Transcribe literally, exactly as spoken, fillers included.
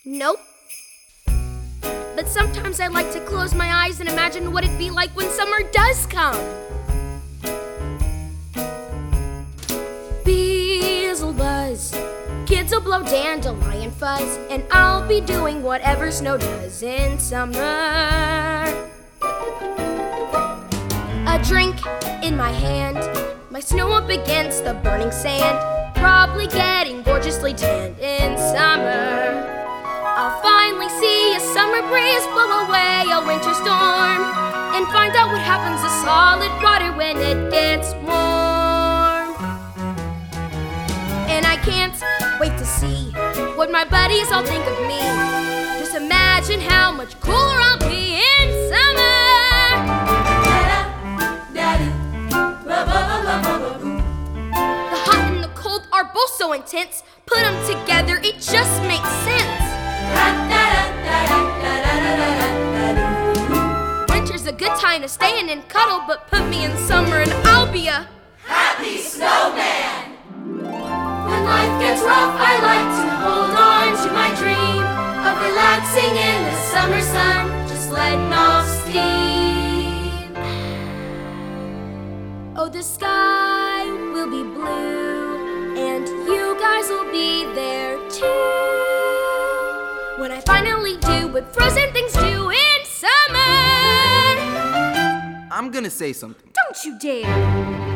Nope. But sometimes I like to close my eyes and imagine what it'd be like when summer does come. Bees will buzz, kids will blow dandelion fuzz, and I'll be doing whatever snow does in summer. A drink in my hand, my snow up against the burning sand, probably getting gorgeously tanned in summer. I'll finally see a summer breeze blow away a winter storm, and find out what happens to solid water when it gets warm. And I can't wait to see what my buddies all think of me. Just imagine how much cooler I'll be in summer. The hot and the cold are both so intense. Put them together, it just makes sense. Winter's a good time to stay in and cuddle, but put me in summer and I'll be a happy snowman. When life gets rough, I like to hold on to my dream of relaxing in the summer sun, just letting off steam. Oh, the sky will be blue, and you guys will be there too, when I finally do what frozen things do in summer. I'm gonna say something. Don't you dare.